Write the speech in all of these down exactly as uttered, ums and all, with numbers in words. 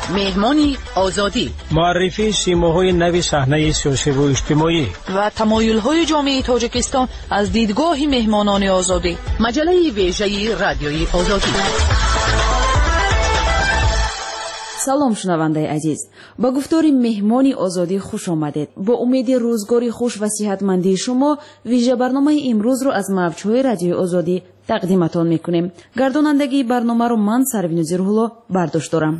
مهمانی آزادی، معرفی سیماهای نوی صحنه سیاسی و اجتماعی و تمایل‌های جامعه تاجیکستان از دیدگاه مهمانان آزادی. مجله ویژه رادیوی آزادی. سلام شنونده عزیز، با گفتار مهمانی آزادی خوش آمدید. با امید روزگاری خوش و صحتمندی شما ویژه برنامه امروز رو از موجهای رادیوی آزادی تقدیمتان میکنیم. گردانندگی برنامه رو من سروینوز روح‌الله برداشت دارم.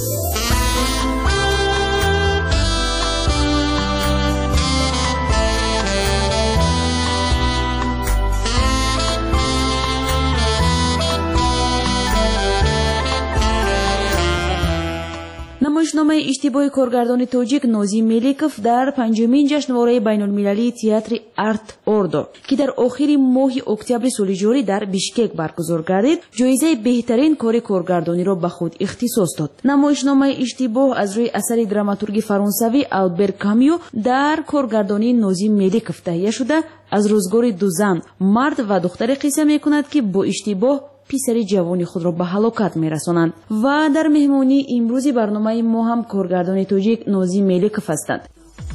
نمایشنامه اشتباه کارگردان تاجیک نازی ملیکوف در پنجمین جشنواره بین‌المللی تئاتر آرت اوردو که در آخر ماه اکتبر سال جاری در بیشکک برگزار گردید، جایزه بهترین کار کارگردانی را به خود اختصاص داد. نمایشنامه اشتباه از روی اثر دراماتورگ فرانسوی آلبر کامیو در کارگردانی نازی ملیکوف تهیه شده از روزگار دو زن، مرد و دختر قصه میکند که با اشتباه پسری جوانی خود را به هلاکت میرسانند. و در مهمانی امروزی برنامه ما هم کارگردان تاجیک نازی ملیکوف هستند.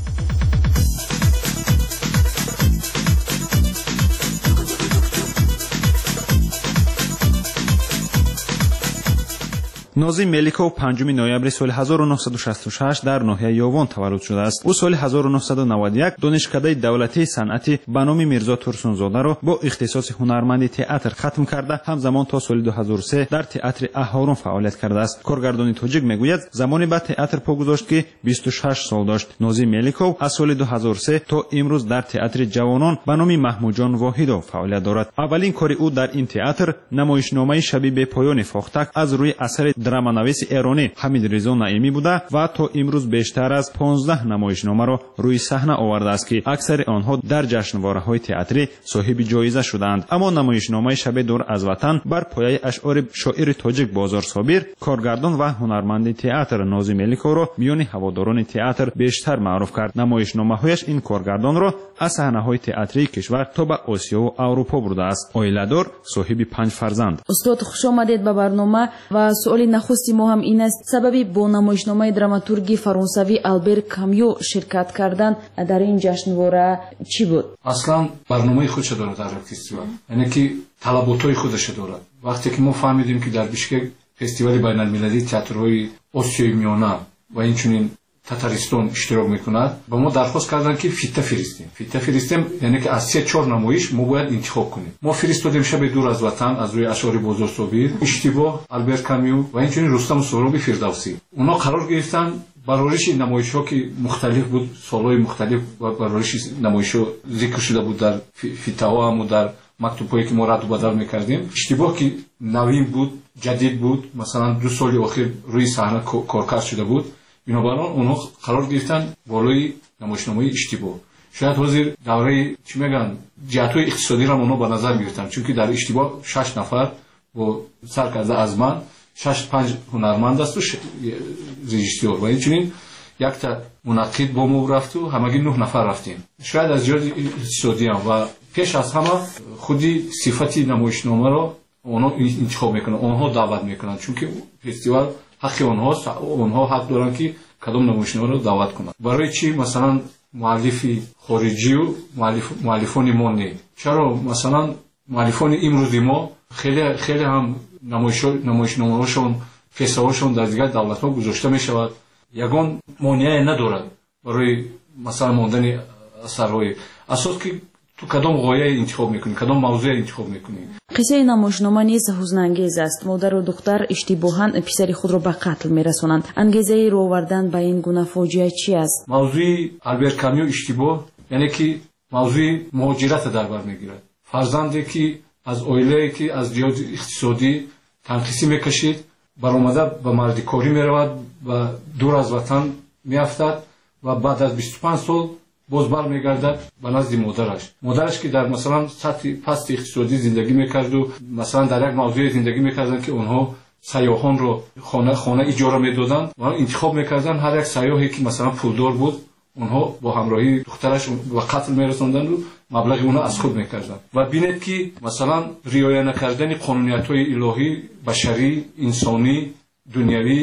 نازی ملیکوف پنجم نوامبر سال هزار و نهصد و شصت و شش در ناحیه یاوان تولد شده است. او سال هزار و نهصد و نود و یک دانشکده دولتی صنعتی به نام میرزا تورسونزاده را با اختصاص هنرمندی تئاتر ختم کرده، همزمان تا سال دو هزار و سه در تئاتر اهارون فعالیت کرده است. کارگردان تاجیک میگوید زمانی به تئاتر پا گذاشت که بیست و شش سال داشت. نازی ملیکوف از سال دو هزار و سه تا امروز در تئاتر جوانان به نام محمود جان واحدو فعالیت دارد. اولین کار او در این تئاتر نمایشنامه شب به پایان فاختک از روی اثر درامانویس ایرانی حمید رضا نعیمی بوده و تا امروز بیشتر از پانزده نمایشنامه را روی صحنه آورده است که اکثر آنها در جشنواره‌های تئاتری صاحب جایزه شدند. اما نمایشنامه شب دور از وطن بر پایه اشعار شاعر تاجیک بازار صابر، کارگردان و هنرمند تئاتر نازی ملیکوف را میان هواداران تئاتر بیشتر معروف کرد. نمایشنامه‌هایش این کارگردان را از صحنه‌های تئاتری کشور تا به آسیا و اروپا برده است. عائله‌دار، صاحب پنج فرزند. استاد خوش آمدید به برنامه و سوال نخستی ما هم این است: سببی با نمایشنامه دراماتورگی فرانسوی آلبر کامیو شرکت کردن در این جشنواره چی بود؟ اصلا برنامه خودش داره در فستیوال، یعنی که طلباتای خودش داره. وقتی که ما فهمیدیم که در بیشکک فستیوال بین‌المللی تئاترهای آسیای میانه و اینچنین تاتارستان اشتراک میکند، با ما درخواست کردن که فیته فرستیم. فیته فرستیم یعنی که از سه چهار نمایش ما باید انتخاب کنیم. ما فرستادیم شب دور از وطن از روی اشعار بازار صابر، اشتباه، آلبر کامیو و اینچنین رستم سهرابی فردوسی. اونا قرار گرفتن برایش نمایش‌ها که مختلف بود، سال‌های مختلف و برایش نمایش‌ها ذکر شده بود در فیته‌ها هم و در مکتوب‌هایی که ما رد و بدل می‌کردیم. اشتباه که نوین بود، جدید بود، مثلا دو سال اخیر روی صحنه کارکرد شده بود. بنابراین اونها قرار گرفتن بالای نمایشنامه اشتباه. شاید حاضر دوره چی میگن جهت‌های اقتصادی را اونها به نظر گرفتن، چون که در اشتباه شش نفر با سرکرده از من شش پنج هنرمند است و رژیسور و اینچنین یک تا منعقد با ما رفت و همگی نه نفر رفتیم. شاید از جهت اقتصادی هم و پیش از همه خودی صفتی نمایشنامه را اونها انتخاب میکنن، اونها دعوت میکنن، چون که فستیوال حق اونهاست، اونها حق دارن که کدام نمایشنامه رو دعوت کنن. برای چی مثلا مؤلف خارجی و مؤلف مؤلفان ما نه؟ چرا مثلا مؤلفان امروزی ما خیلی خیلی هم نمایش نمایشنامه‌هاشون فستیوالشون در دیگر دولت‌ها گذاشته میشود، یگان مانعی ندارد برای مثلا ماندن اثرهای. اساس که تو کدام غایه انتخاب میکنی، کدام موضوع انتخاب میکنی. قصه نمایشنامه نیز حزن‌انگیز است. مادر و دختر اشتباهاً پسر خود را به قتل میرسانند. انگیزه رو آوردن به این گونه فاجعه چی است؟ موضوع آلبر کامیو اشتباه یعنی که موضوع مهاجرت در بر میگیرد. فرزندی که از عائله که از جهت اقتصادی تنقیسی میکشید، برآمده به مردکاری میرود و دور از وطن میافتد و بعد از بیست و پنج سال باز بر میگردد به نزد مادرش. مادرش که در مثلا سطح پست اقتصادی زندگی میکرد و مثلا در یک موضوع زندگی میکردن که اونها سیاحان رو خانه خانه اجاره میدادن و انتخاب میکردن هر یک سیاحی که مثلا پولدار بود اونها با همراهی دخترش و قتل میرسوندن و مبلغ اونها از خود میکردن. و بینید که مثلا رعایت نکردن قانونیت‌های الهی، بشری، انسانی، دنیوی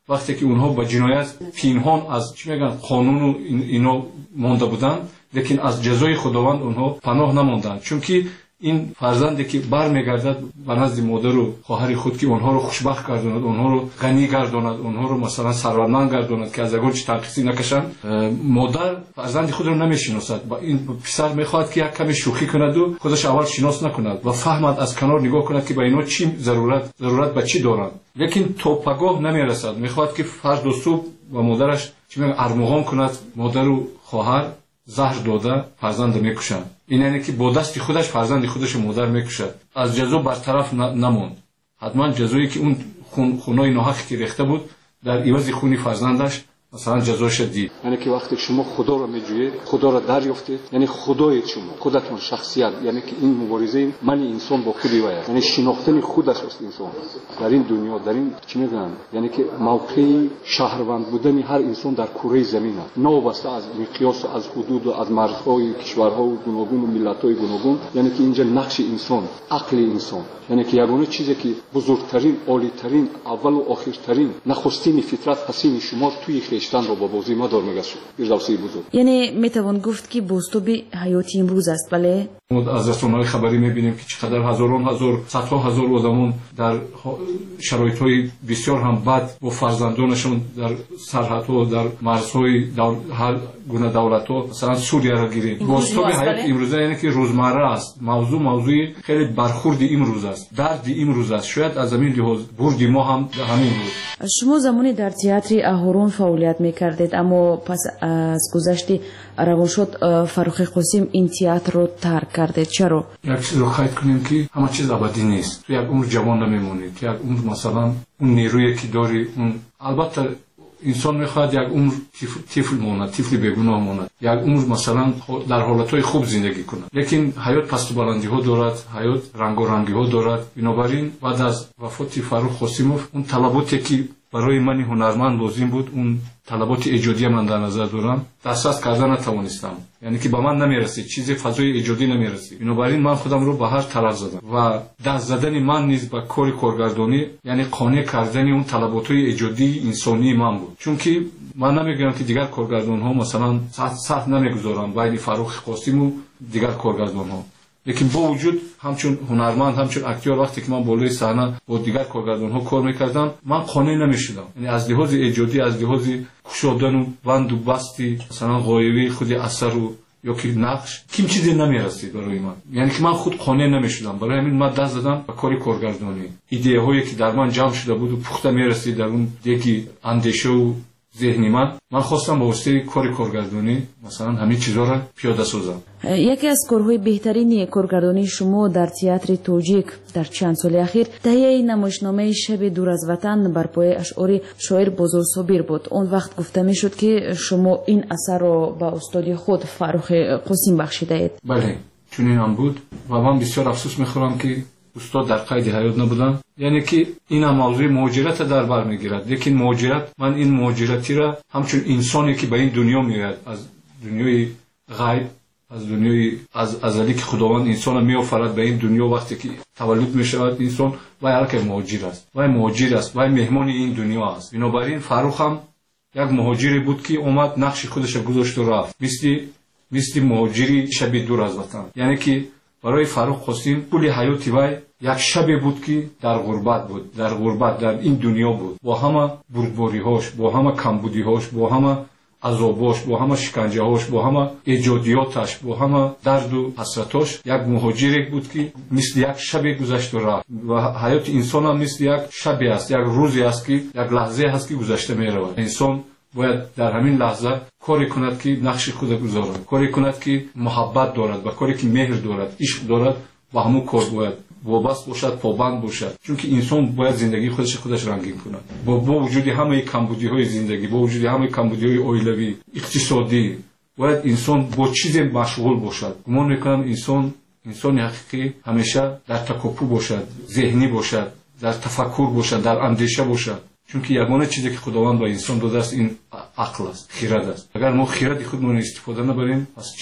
وقتی که اونها با جنایت پنهان از چی میگن قانون و اینا مونده بودن، لیکن از جزای خداوند اونها پناه نموندن، چون که این فرزندی که برمیگردد به نزد مادر و خواهر خود که اونها رو خوشبخت گرداند، اونها رو غنی گرداند، اونها رو مثلا ثروتمند گرداند که از اگر چه تنقیصی نکشند، مادر فرزند خود رو نمیشناسد. با این پسر میخواد که یک کمی شوخی کند و خودش اول شناس نکند و فهمد از کنار نگاه کند که با اینا چی ضرورت ضرورت به چی دارند، لیکن تو پگاه نمیرسد. میخواد که فرد و صبح و مادرش چی میگن ارمغان کند، مادر و خواهر زهر داده فرزند میکشند. این یعنی که با دست خودش فرزند خودش مادر میکشد. از جزا برطرف نموند. حتما جزایی که اون خون خونای ناحق که ریخته بود در عوض خونی فرزندش مثلا جزاش دید. یعنی که وقتی شما خدا رو میجویید، خدا رو دریافتید، یعنی خدای شما، خودتون شخصیت، یعنی که این مبارزه من انسان با خودی وایه، یعنی شناختن خودش است انسان در این دنیا، در این چی میگن، یعنی که موقع شهروند بودن هر انسان در کره زمین است، نوبسته از مقیاس و از حدود و از مرزهای کشورها و گوناگون و ملت‌های گوناگون. یعنی که اینجا نقش انسان، عقل انسان، یعنی که یگانه چیزی که بزرگترین، عالی‌ترین، اول و آخرترین، نخستین فطرت حسین شما توی خیشتن رو با بازی ما دار میگشت بیردوسی بزرگ. یعنی میتوان گفت که بوستوبی حیاتی امروز است. بله از رسانه‌های خبری میبینیم که چقدر هزاران هزار صدها هزار آدمون در شرایط‌های بسیار هم بد با فرزندانشون در سرحدها در مرزهای هر گونه دولت‌ها مثلا سوریه را گیریم. بوستوبی حیات امروزه یعنی که روزمره است. موضوع موضوع خیلی برخورد امروز است، درد امروز است. شاید از همین لحاظ برد ما هم همین بود. شما زمانی در تئاتر اهورون فعالیت میکردید، اما پس از گذشت روانشاد فروخ قاسم این تئاتر رو ترک کردید. چرا؟ یک چیز رو خواهید کنیم که همه چیز ابدی نیست. تو یک عمر جوان نمیمونید، یک عمر مثلا اون نیرویی که داری، اون البته انسان میخواد یک عمر طفل ماند، طفل بیگناه ماند، یک عمر مثلا در حالتهای خوب زندگی کنه، لیکن حیات پست و بلندی ها دارد، حیات رنگ و رنگی ها دارد. بنابراین بعد از وفات فروخ قاسموف اون طلباتی که برای من هنرمند لازم بود، اون طلبات ایجادی من در نظر دارم، دسترس کردن نتوانستم، یعنی که به من نمیرسید، چیزی فضای ایجادی نمیرسید. بنابراین من خودم رو به هر طرف زدم و دست زدن من نیز به کار کارگردانی، یعنی قانع کردن اون طلبات‌های ایجادی انسانی من بود. چون که من نمیگم که دیگر کارگردان‌ها مثلا سخت سخت نمیگذارم بین فروخ قاسم و دیگر کارگردان‌ها، لیکن با وجود همچون هنرمند، همچون اکتور، وقتی که من بالای صحنه با دیگر کارگردان‌ها کار میکردم، من قانع نمیشدم. یعنی از لحاظ ایجادی، از لحاظ کشودن و بند و بستی مثلا غایبی خود اثر و یا که نقش کیم چیزی نمیرسید برای من، یعنی که من خود قانع نمیشدم. برای همین من دست زدم به کار کارگردانی. ایده هایی که در من جمع شده بود و پخته میرسید در اون دیگه اندیشه و ذهنی من، من خواستم با واسطه کار کارگردانی مثلا همین چیزا را پیاده سازم. یکی از کارهای بهترین کارگردانی شما در تئاتر توجیک در چند سال اخیر تهیه نمایشنامه شب دور از وطن بر پایه اشعار شاعر بزرگ صابر بود. اون وقت گفته میشد که شما این اثر را به استاد خود فروخ قاسم بخشیده اید. بله، چنین هم بود و من بسیار افسوس میخورم که استاد در قید حیات نبودن. یعنی که این هم موضوع مهاجرت در بر میگیرد، لیکن مهاجرت، من این مهاجرتی را همچون انسانی که به این دنیا میاد، از دنیای غیب، از دنیای از ازلی که خداوند انسان میآفرد به این دنیا، وقتی که تولد میشود انسان و هر که مهاجر است و مهاجر است و مهمان این دنیا است. بنابراین فروخ هم یک مهاجری بود که اومد نقش خودش گذاشت و رفت، مثل مثل مهاجری شب دور از وطن. یعنی که برای فروخ قاسم کل حیاتی وای یک شب بود که در غربت بود، در غربت در این دنیا بود، با همه بردباری‌هاش، با همه کمبودی‌هاش، با همه عذاباش، با همه شکنجه‌هاش، با همه ایجادیاتش، با همه درد و حسرتاش، یک مهاجری بود که مثل یک شب گذشت و رفت. و حیات انسان هم مثل یک شبی است، یک روزی است که یک لحظه هست که گذشته می‌رود. انسان باید در همین لحظه کاری کند که نقش خود گذارد، کاری کند که محبت دارد، و کاری که مهر دارد، عشق دارد، با همون کار باید وابسته باشد، پابند باشد. چون که انسان باید زندگی خودش خودش رنگین کند. با, با وجود همه کمبودی‌های زندگی، با وجود همه کمبودی‌های عائلوی، اقتصادی، باید انسان با چیز مشغول باشد. گمان می‌کنم انسان انسان حقیقی همیشه در تکاپو باشد، ذهنی باشد، در تفکر باشد، در اندیشه باشد. چون که یگانه چیزی که خداوند به انسان داده است این عقل است، خرد است. اگر ما خرد خودمون استفاده نبریم، پس چی؟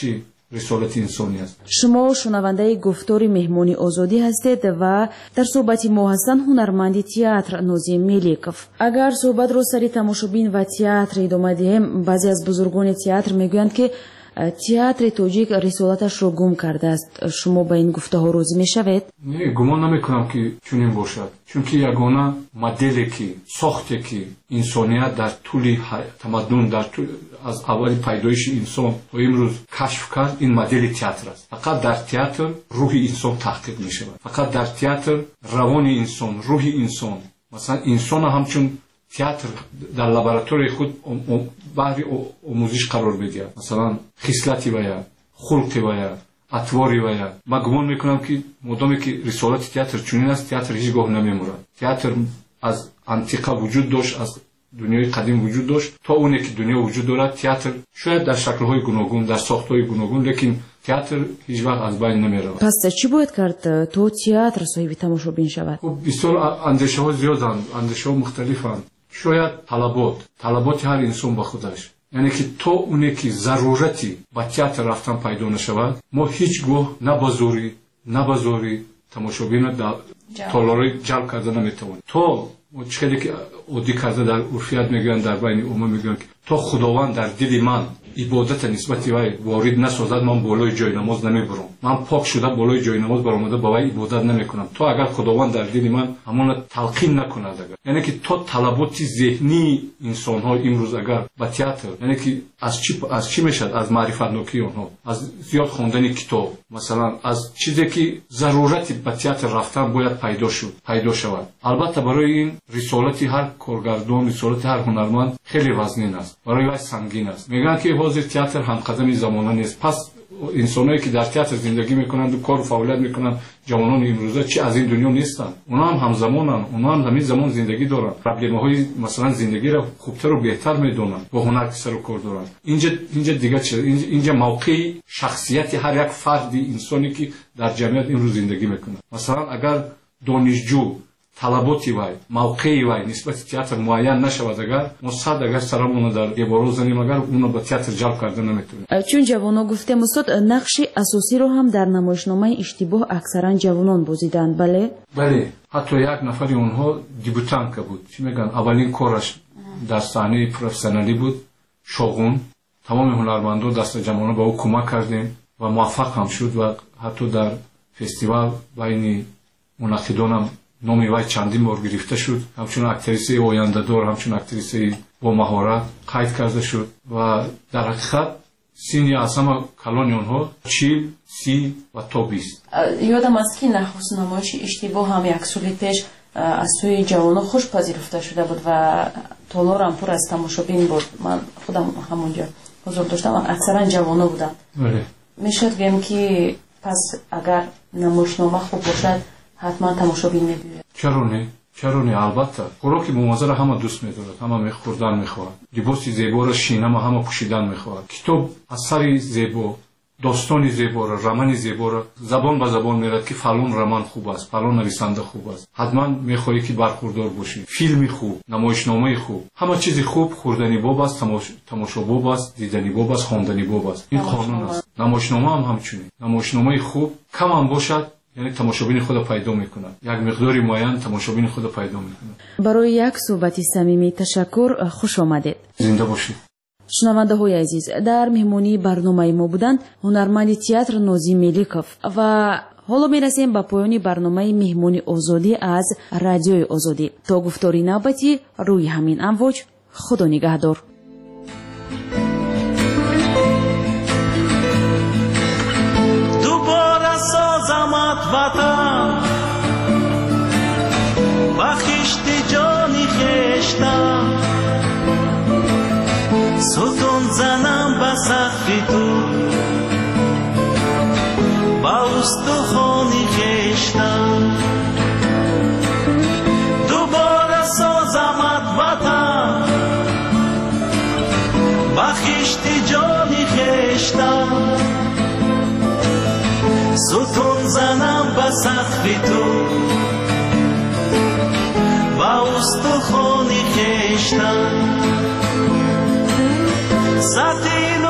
رسالت انسانی است. شما شنونده گفتار مهمانی آزادی هستید و در صحبت ما هستن هنرمند تئاتر نوزیم ملیکوف. اگر صحبت رو سری تماشابین و تئاتر ادامه دهیم، بعضی از بزرگان تئاتر میگویند که تئاتر تاجیک رسالتش رو گم کرده است. شما با این گفته ها راضی میشوید؟ نه، گمان نمیکنم که چنین باشد، چون که یگانه مدلی که ساخته که انسانیت در طول تمدن در طول از اول پیدایش انسان تا امروز کشف کرد، این مدل تئاتر است. فقط در تئاتر روح انسان تحقیق می شود، فقط در تئاتر روان انسان، روح انسان، مثلا انسان همچون تئاتر در لابراتوری خود بهر آموزش قرار بده، مثلا خصلتی ویا، خلقی ویا، اطواری ویا. من گمان میکنم که مادامی که رسالت تئاتر چنین است، تئاتر هیچگاه نمیمورد. تئاتر از انتیقه وجود داشت، از دنیای قدیم وجود داشت تا اونی که دنیا وجود دارد. تئاتر شاید در شکل‌های گوناگون، در ساخت‌های گوناگون، لیکن تئاتر هیچ وقت از بین نمیرود. پس چی باید کرد تو تئاتر صاحب تماشابین شود؟ خب بسیار اندیشه‌ها زیادند، اندیشه‌ها مختلفند. شاید طلبات طلبات هر انسان با خودش، یعنی که تو اونی که ضرورتی با تئاتر رفتن پیدا نشود، ما هیچگاه نه بازوری نه بازوری تماشابین در تالاری جلب کرده نمیتوانیم. تو چیزی که عادی کرده در عرفیت میگن، در بین عموم میگن تو خداوند در دل من عبادت نسبت وی وارد نسازد، من بالای جای نماز نمیبرم، من پاک شده بالای جای نماز برآمده با وی عبادت نمیکنم. تو اگر خداوند در دل من همون تلقین نکند، اگر یعنی که تو طلبات ذهنی انسان ها امروز اگر با تئاتر، یعنی که از چی از چی میشد؟ از معرفت نوکی اونها، از زیاد خواندن کتاب، مثلا از چیزی که ضرورتی با تئاتر رفتن باید پیدا شد پیدا شود. البته برای این رسالت هر کارگردان، رسالت هر هنرمند خیلی وزنین است، برای وی سنگین است. میگن که حاضر تئاتر هم قدم زمانه نیست. پس انسانایی که در تئاتر زندگی میکنند و کار و فعالیت میکنند، جوانان امروزه چی از این دنیا نیستند؟ اونا هم همزمانند، اونا هم همین زمان زندگی دارند، پروبلم‌های مثلا زندگی را خوبتر و بهتر میدونند، با هنر که سر و کار دارند. اینجا اینجا دیگه چه؟ اینجا موقع شخصیت هر یک فرد انسانی که در جمعیت امروز زندگی میکنه. مثلا اگر دانشجو طلباتی وای، موقعی وای نسبت تئاتر معین نشود، اگر ما صد اگر سرمون در دیوارو زنیم، اگر اونو به تئاتر جلب کرده نمیتونیم. چون جوانان گفته استاد نقش اساسی رو هم در نمایشنامه اشتباه اکثرا جوانان بازیدند. بله بله، حتی یک نفری اونها دیبوتان که بود، چی میگن، اولین کارش در صحنه پروفسیونالی بود، شاغون. تمام هنرمندان دست جوانان به او کمک کردیم و موفق هم شد و حتی در فستیوال بین منعقدان هم نامی وی چندین بار گرفته شد. همچون اکتریسه آینده دار، همچون اکتریسه با مهارت قید کرده شد و در حقیقت سینی از همه کلان اونها چیل، سی و تا بیست. یادم است که نخست نمایش اشتباه هم یک سال پیش از سوی جوانان خوش پذیرفته شده بود و تالار هم پر از تماشابین بود. من خودم همونجا حضور داشتم، اکثرا جوانان بودن. بله. میشد بگم که پس اگر نمایشنامه خوب باشد حتما تماشابین میبینه. چرا نه؟ چرا نه؟ البته خوراک بومازه را همه دوست می‌دارد، همه می‌خوردن می‌خواهد، لباس زیبا را شینه همه پوشیدن می‌خواهد، کتاب اثر زیبا، داستان زیبا را، رمان زیبا را زبان به زبان می‌رد که فلان رمان خوب است، فلان نویسنده خوب است. حتما می‌خواهی که برخوردار باشی. فیلمی خوب، نمایشنامه خوب، همه چیز خوب خوردنی باب است، تماش... تماشا باب است، دیدنی باب است، خواندنی باب است. این قانون است. نمایشنامه هم همچنین. نمایشنامه خوب کم هم باشد، یعنی تماشابین خود پیدا میکنند، یک مقداری معین تماشابین خود پیدا میکنند. برای یک صحبت صمیمی تشکر، خوش آمدید. زنده باشید. شنونده های عزیز، در مهمانی برنامه ما بودند هنرمند تئاتر نوزیم ملیکوف و حالا میرسیم به پایان برنامه مهمانی آزادی از رادیوی آزادی. تا گفتاری نوبتی روی همین امواج، خدا نگهدار. وطن بخشت جانی خشتم، ستون زنم به سقف تو، با استخوانی خشتم. دوباره سازمت وطن بخشت جانی خشتم، ستون زنم به سقف تو، با استخوانی خشتم. ستین